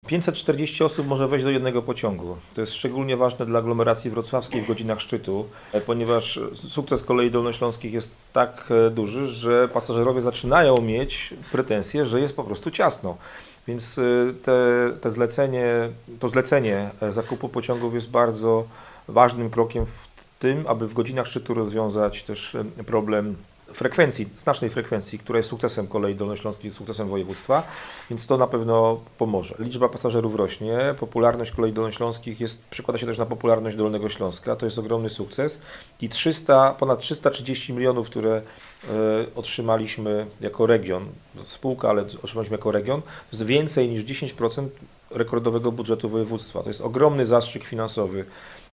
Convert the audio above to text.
540 osób może wejść do jednego pociągu. To jest szczególnie ważne dla aglomeracji wrocławskiej w godzinach szczytu, ponieważ sukces kolei dolnośląskich jest tak duży, że pasażerowie zaczynają mieć pretensje, że jest po prostu ciasno. Więc to zlecenie zakupu pociągów jest bardzo ważnym krokiem w tym, aby w godzinach szczytu rozwiązać też problem frekwencji, znacznej frekwencji, która jest sukcesem kolei dolnośląskich, sukcesem województwa, więc to na pewno pomoże. Liczba pasażerów rośnie, popularność kolei dolnośląskich przekłada się też na popularność Dolnego Śląska, to jest ogromny sukces i ponad 330 milionów, które otrzymaliśmy jako region, spółka, ale otrzymaliśmy jako region, to jest więcej niż 10% rekordowego budżetu województwa. To jest ogromny zastrzyk finansowy